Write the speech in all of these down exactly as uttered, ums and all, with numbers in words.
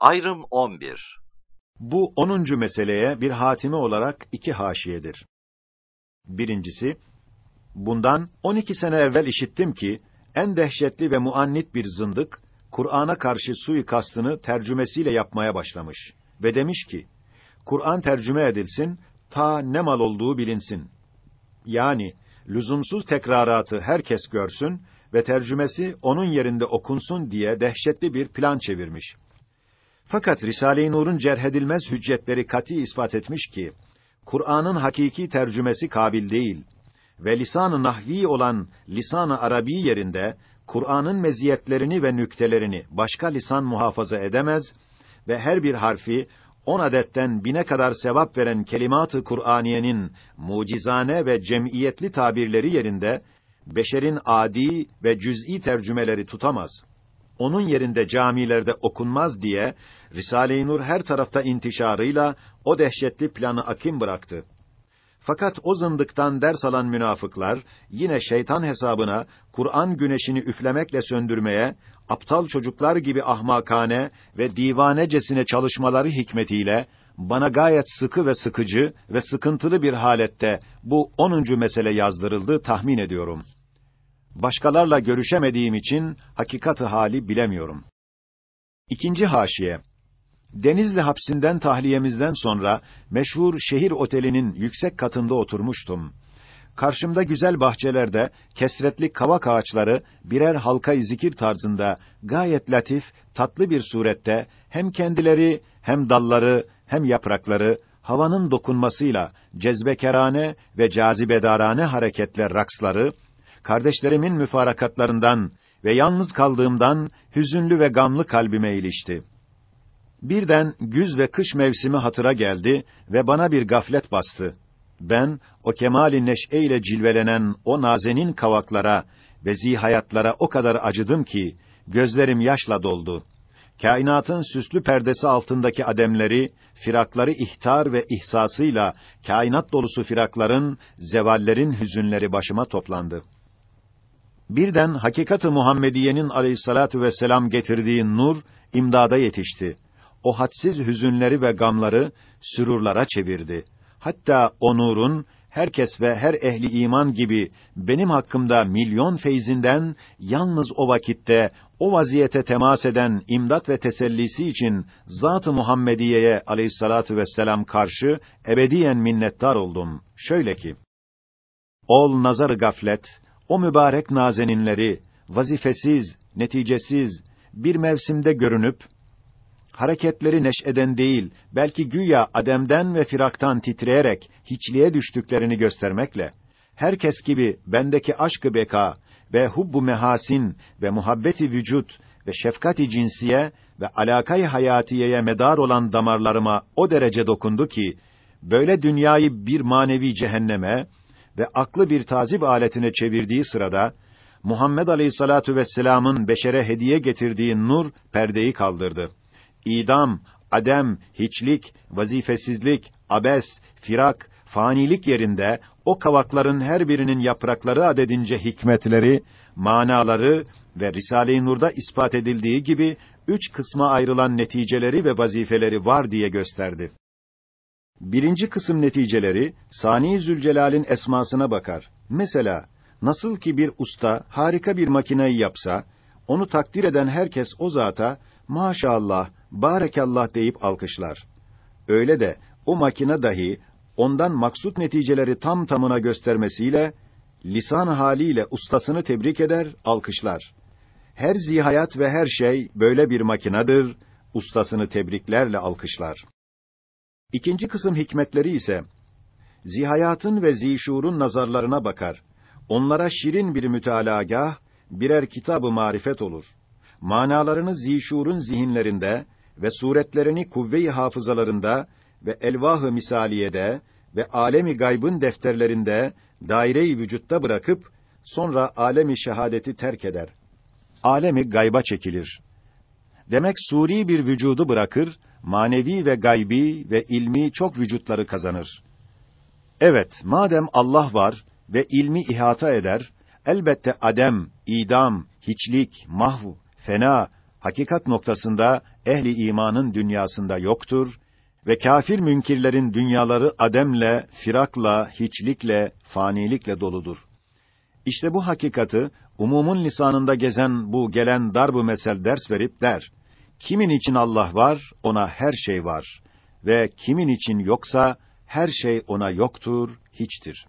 Ayrım on bir. Bu onuncu meseleye bir hatime olarak iki haşiyedir. Birincisi, bundan on iki sene evvel işittim ki, en dehşetli ve muannit bir zındık, Kur'an'a karşı suikastını tercümesiyle yapmaya başlamış ve demiş ki, Kur'an tercüme edilsin, ta ne mal olduğu bilinsin. Yani, lüzumsuz tekraratı herkes görsün ve tercümesi onun yerinde okunsun diye dehşetli bir plan çevirmiş. Fakat Risale-i Nur'un cerhedilmez hüccetleri kat'î ispat etmiş ki, Kur'an'ın hakiki tercümesi kabil değil ve lisan-ı nahvi olan lisan-ı arabi yerinde, Kur'an'ın meziyetlerini ve nüktelerini başka lisan muhafaza edemez ve her bir harfi, on adetten bine kadar sevap veren kelimat-ı Kur'aniyenin mucizane ve cemiyetli tabirleri yerinde, beşerin adi ve cüz'i tercümeleri tutamaz. Onun yerinde camilerde okunmaz diye, Risale-i Nur her tarafta intişarıyla o dehşetli planı akim bıraktı. Fakat o zındıktan ders alan münafıklar, yine şeytan hesabına, Kur'an güneşini üflemekle söndürmeye, aptal çocuklar gibi ahmakane ve divanecesine çalışmaları hikmetiyle, bana gayet sıkı ve sıkıcı ve sıkıntılı bir halette bu onuncu mesele yazdırıldı tahmin ediyorum. Başkalarla görüşemediğim için hakikati hali bilemiyorum. İkinci haşiye. Denizli hapsinden tahliyemizden sonra meşhur şehir otelinin yüksek katında oturmuştum. Karşımda güzel bahçelerde kesretli kavak ağaçları birer halka-i zikir tarzında gayet latif, tatlı bir surette hem kendileri hem dalları hem yaprakları havanın dokunmasıyla cezbekerane ve cazibedarane hareketler raksları, kardeşlerimin müfarakatlarından ve yalnız kaldığımdan hüzünlü ve gamlı kalbime ilişti. Birden güz ve kış mevsimi hatıra geldi ve bana bir gaflet bastı. Ben, o kemâl-i neş'e ile cilvelenen o nazenin kavaklara ve zihayatlara o kadar acıdım ki, gözlerim yaşla doldu. Kainatın süslü perdesi altındaki ademleri, firakları ihtar ve ihsasıyla, kainat dolusu firakların, zevallerin hüzünleri başıma toplandı. Birden hakikat-ı Muhammediye'nin aleyhissalatu vesselam getirdiği nur, imdada yetişti. O hadsiz hüzünleri ve gamları sürurlara çevirdi. Hatta o nurun herkes ve her ehli iman gibi benim hakkımda milyon feyzinden yalnız o vakitte o vaziyete temas eden imdat ve tesellisi için Zat-ı Muhammediye'ye aleyhissalatu vesselam karşı ebediyen minnettar oldum. Şöyle ki: Ol nazar-ı gaflet, o mübarek nazeninleri vazifesiz, neticesiz bir mevsimde görünüp hareketleri neş'eden değil, belki güya ademden ve firaktan titreyerek hiçliğe düştüklerini göstermekle, herkes gibi bendeki aşk-ı beka ve hubbu mehasin ve muhabbeti vücut ve şefkat-i cinsiye ve alakayı hayatiyeye medar olan damarlarıma o derece dokundu ki, böyle dünyayı bir manevi cehenneme ve aklı bir tazip aletine çevirdiği sırada, Muhammed Aleyhissalatu vesselam'ın beşere hediye getirdiği nur perdeyi kaldırdı. İdam, adem, hiçlik, vazifesizlik, abes, firak, fanilik yerinde o kavakların her birinin yaprakları adedince hikmetleri, manaları ve Risale-i Nur'da ispat edildiği gibi üç kısma ayrılan neticeleri ve vazifeleri var diye gösterdi. Birinci kısım neticeleri, Sani Zülcelal'in esmasına bakar. Mesela, nasıl ki bir usta harika bir makineyi yapsa, onu takdir eden herkes o zata, maşallah, bârekallah deyip alkışlar. Öyle de, o makine dahi, ondan maksut neticeleri tam tamına göstermesiyle, lisan haliyle ustasını tebrik eder, alkışlar. Her zihayat ve her şey böyle bir makinedir, ustasını tebriklerle alkışlar. İkinci kısım hikmetleri ise, zihayatın ve zişurun nazarlarına bakar. Onlara şirin bir mütalagâh, birer kitab-ı marifet olur. Manalarını zişurun zihinlerinde ve suretlerini kuvve-i hafızalarında ve elvah-ı misaliyede ve alemi gaybın defterlerinde daire-i vücutta bırakıp sonra alemi şehadeti terk eder. Alemi gayba çekilir. Demek suri bir vücudu bırakır, manevi ve gaybi ve ilmi çok vücutları kazanır. Evet, madem Allah var ve ilmi ihata eder, elbette adem, idam, hiçlik, mahv, fena, hakikat noktasında ehli imanın dünyasında yoktur ve kâfir münkirlerin dünyaları ademle, firakla, hiçlikle, fanilikle doludur. İşte bu hakikati umumun lisanında gezen bu gelen darb-ı mesel ders verip der: kimin için Allah var, ona her şey var ve kimin için yoksa her şey ona yoktur, hiçtir.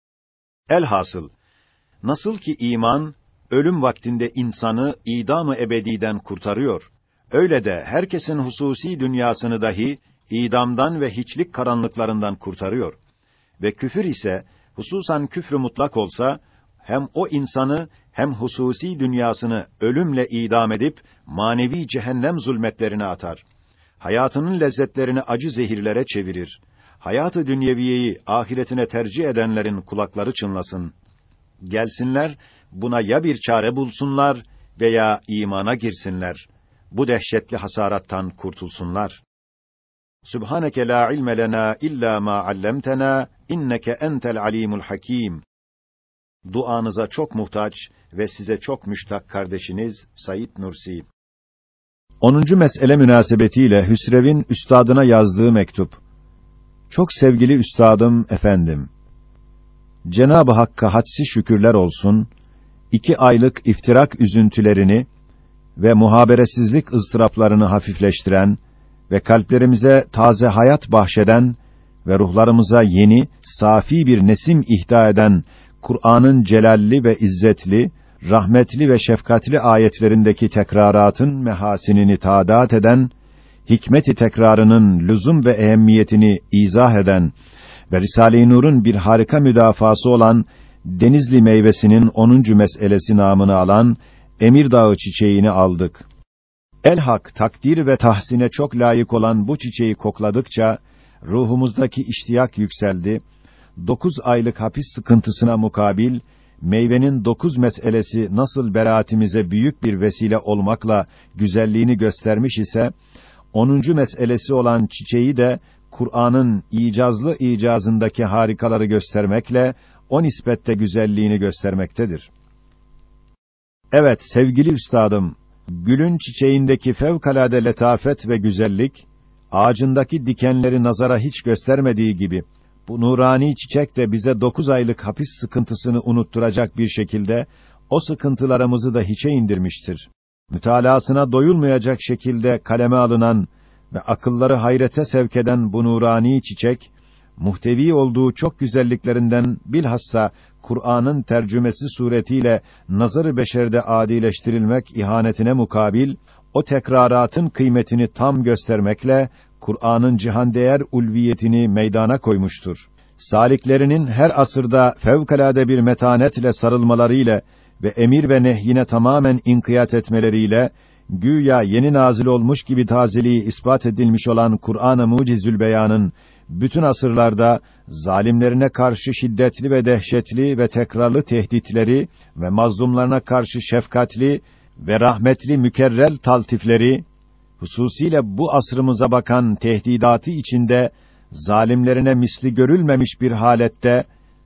Elhasıl, nasıl ki iman ölüm vaktinde insanı idam-ı ebediden kurtarıyor, öyle de herkesin hususi dünyasını dahi idamdan ve hiçlik karanlıklarından kurtarıyor. Ve küfür ise, hususan küfrü mutlak olsa, hem o insanı hem hususi dünyasını ölümle idam edip manevi cehennem zulmetlerine atar. Hayatının lezzetlerini acı zehirlere çevirir. Hayatı dünyeviyeyi ahiretine tercih edenlerin kulakları çınlasın. Gelsinler, buna ya bir çare bulsunlar veya imana girsinler. Bu dehşetli hasarattan kurtulsunlar. Subhaneke la ilme lena illa ma allamtena inneke entel alimul hakim. Duanıza çok muhtaç ve size çok müştak kardeşiniz Said Nursi. onuncu mesele münasebetiyle Hüsrev'in üstadına yazdığı mektup. Çok sevgili üstadım efendim. Cenab-ı Hakk'a hadsiz şükürler olsun. İki aylık iftirak üzüntülerini ve muhaberesizlik ızdıraplarını hafifleştiren ve kalplerimize taze hayat bahşeden ve ruhlarımıza yeni, safi bir nesim ihda eden Kur'an'ın celalli ve izzetli, rahmetli ve şefkatli ayetlerindeki tekraratın mehasinini taadat eden, hikmet-i tekrarının lüzum ve ehemmiyetini izah eden ve Risale-i Nur'un bir harika müdafası olan Denizli meyvesinin onuncu meselesi namını alan Emirdağ çiçeğini aldık. Elhak takdir ve tahsine çok layık olan bu çiçeği kokladıkça ruhumuzdaki iştiyak yükseldi. Dokuz aylık hapis sıkıntısına mukabil meyvenin dokuz meselesi nasıl beraatimize büyük bir vesile olmakla güzelliğini göstermiş ise, onuncu meselesi olan çiçeği de Kur'an'ın icazlı icazındaki harikaları göstermekle o nispette güzelliğini göstermektedir. Evet sevgili üstadım, gülün çiçeğindeki fevkalade letafet ve güzellik, ağacındaki dikenleri nazara hiç göstermediği gibi, bu nurani çiçek de bize dokuz aylık hapis sıkıntısını unutturacak bir şekilde, o sıkıntılarımızı da hiçe indirmiştir. Mütalasına doyulmayacak şekilde kaleme alınan ve akılları hayrete sevk eden bu nurani çiçek, muhtevi olduğu çok güzelliklerinden bilhassa Kur'an'ın tercümesi suretiyle nazar-ı beşerde adileştirilmek ihanetine mukabil, o tekraratın kıymetini tam göstermekle Kur'an'ın cihandeğer ulviyetini meydana koymuştur. Saliklerinin her asırda fevkalade bir metanetle sarılmalarıyla ve emir ve nehyine tamamen inkiyat etmeleriyle, güya yeni nazil olmuş gibi tazeliği ispat edilmiş olan Kur'an-ı Mucizül Beyan'ın bütün asırlarda zalimlerine karşı şiddetli ve dehşetli ve tekrarlı tehditleri ve mazlumlarına karşı şefkatli ve rahmetli mükerrel taltifleri, hususiyle bu asrımıza bakan tehdidatı içinde zalimlerine misli görülmemiş bir halette,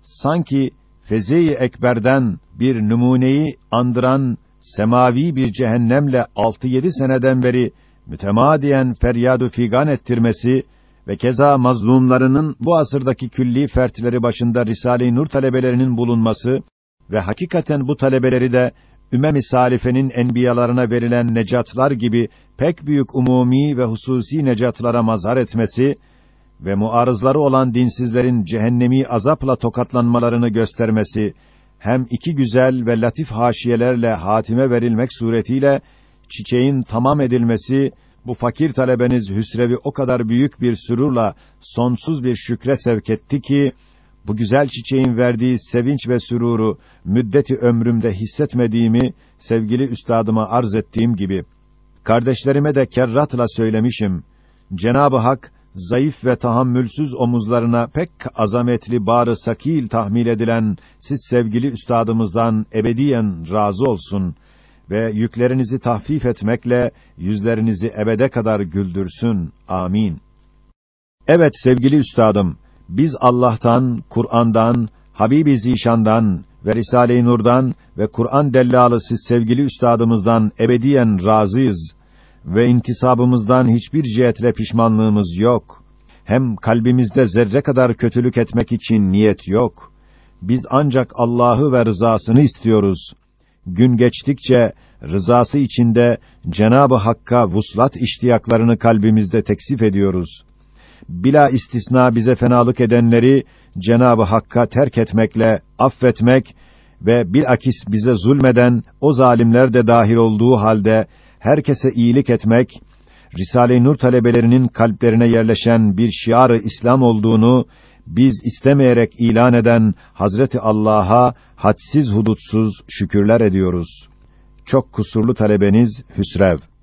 sanki Feze-i Ekber'den bir numuneyi andıran semavi bir cehennemle altı yedi seneden beri mütemadiyen feryad-ı figan ettirmesi ve keza mazlumlarının bu asırdaki külli fertleri başında Risale-i Nur talebelerinin bulunması ve hakikaten bu talebeleri de ümem-i salifenin enbiyalarına verilen necatlar gibi pek büyük umumi ve hususi necatlara mazhar etmesi ve muarızları olan dinsizlerin cehennemi azapla tokatlanmalarını göstermesi, hem iki güzel ve latif haşiyelerle hatime verilmek suretiyle çiçeğin tamam edilmesi, bu fakir talebeniz Hüsrev'i o kadar büyük bir sürurla sonsuz bir şükre sevk etti ki, bu güzel çiçeğin verdiği sevinç ve süruru müddeti ömrümde hissetmediğimi sevgili üstadıma arz ettiğim gibi, kardeşlerime de kerratla söylemişim. Cenab-ı Hak zayıf ve tahammülsüz omuzlarına pek azametli bar-ı sakil tahmil edilen siz sevgili üstadımızdan ebediyen razı olsun ve yüklerinizi tahfif etmekle yüzlerinizi ebede kadar güldürsün. Amin. Evet sevgili üstadım, biz Allah'tan, Kur'an'dan, Habib-i Zişan'dan ve Risale-i Nur'dan ve Kur'an dellalı siz sevgili üstadımızdan ebediyen razıyız ve intisabımızdan hiçbir cihetle pişmanlığımız yok. Hem kalbimizde zerre kadar kötülük etmek için niyet yok. Biz ancak Allah'ı ve rızasını istiyoruz. Gün geçtikçe rızası içinde Cenab-ı Hakk'a vuslat iştiyaklarını kalbimizde teksif ediyoruz. Bila istisna bize fenalık edenleri Cenab-ı Hakk'a terk etmekle affetmek ve bilakis bize zulmeden o zalimler de dahil olduğu halde herkese iyilik etmek, Risale-i Nur talebelerinin kalplerine yerleşen bir şiarı İslam olduğunu biz istemeyerek ilan eden Hazreti Allah'a hadsiz hudutsuz şükürler ediyoruz. Çok kusurlu talebeniz Hüsrev.